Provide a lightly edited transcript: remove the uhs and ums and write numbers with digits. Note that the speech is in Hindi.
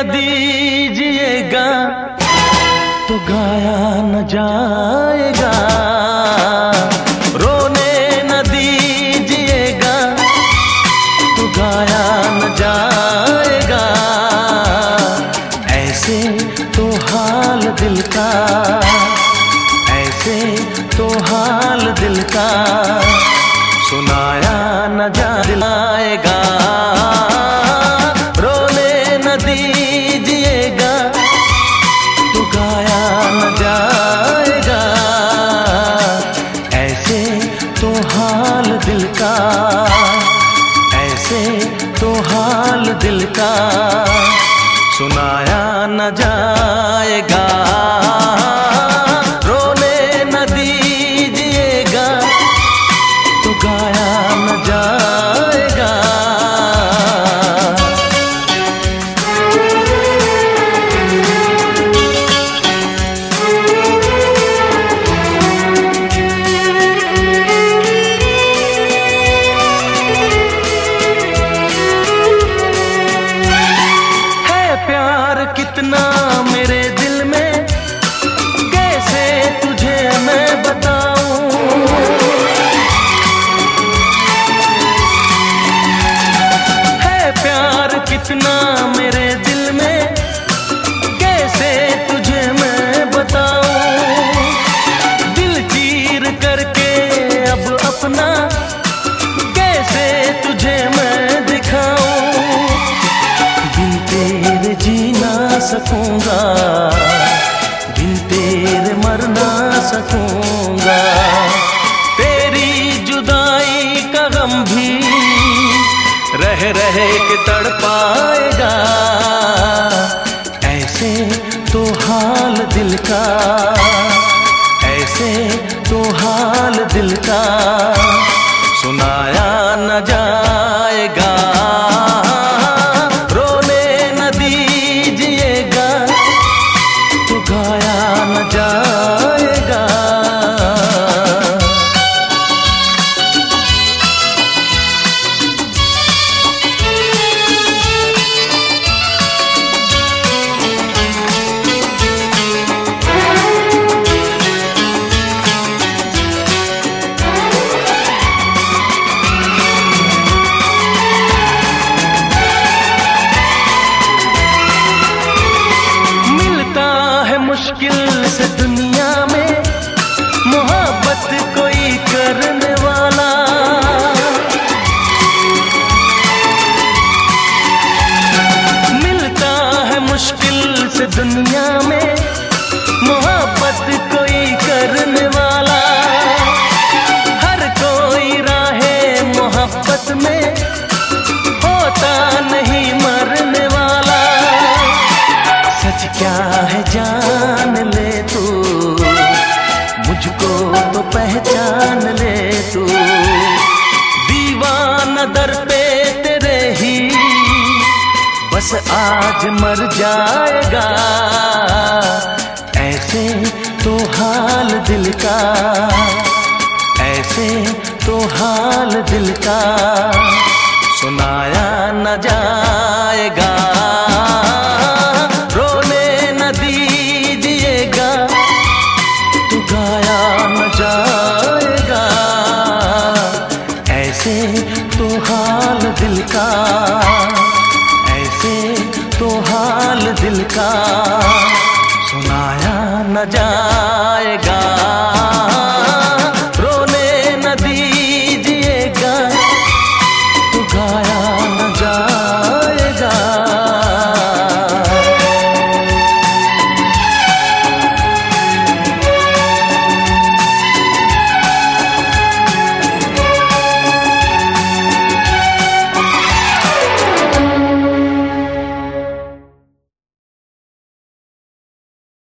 दीजिएगा तो गाया न जाएगा, रोने न दीजिएगा तो गाया न जाएगा। ऐसे तो हाल दिल का, ऐसे तो हाल दिल का, सुनाया न जाएगा। रोने न दीजिएगा तो गाया न जाएगा। ऐसे तो हाल दिल का, ऐसे तो हाल दिल का, सुनाया न जाएगा। रोने न दीजिएगा तो गाया न जाएगा। है प्यार कितना मेरे दिल में, कैसे तुझे मैं बताऊं। प्यार कितना मेरे दिल में, कैसे तुझे मैं बताऊं। दिल चीर करके अब अपना कैसे तुझे मैं दिखाऊं। बिन तेरे जी ना सकूंगा, बिन तेरे मर ना सकूंगा। तेरी जुदाई का गम भी रह रहे के तड़पाएगा। ऐसे तो हाल दिल का, ऐसे तो हाल दिल का, सुनाया न जाएगा। रोने न दीजिएगा तो गाया न जाएगा। मुश्किल से दुनिया में मोहब्बत कोई करने वाला। मिलता है मुश्किल से दुनिया में मोहब्बत कोई करने वाला। हर कोई राहे मोहब्बत में होता नहीं मरने वाला। सच क्या है जान ले तू, मुझको तो पहचान ले तू। दीवाना दर पे तेरे ही बस आज मर जाएगा। ऐसे तो हाल दिल का, ऐसे तो हाल दिल का, सुनाया न जाएगा। गाया न जाएगा। ऐसे तो हाल दिल का, ऐसे तो हाल दिल का,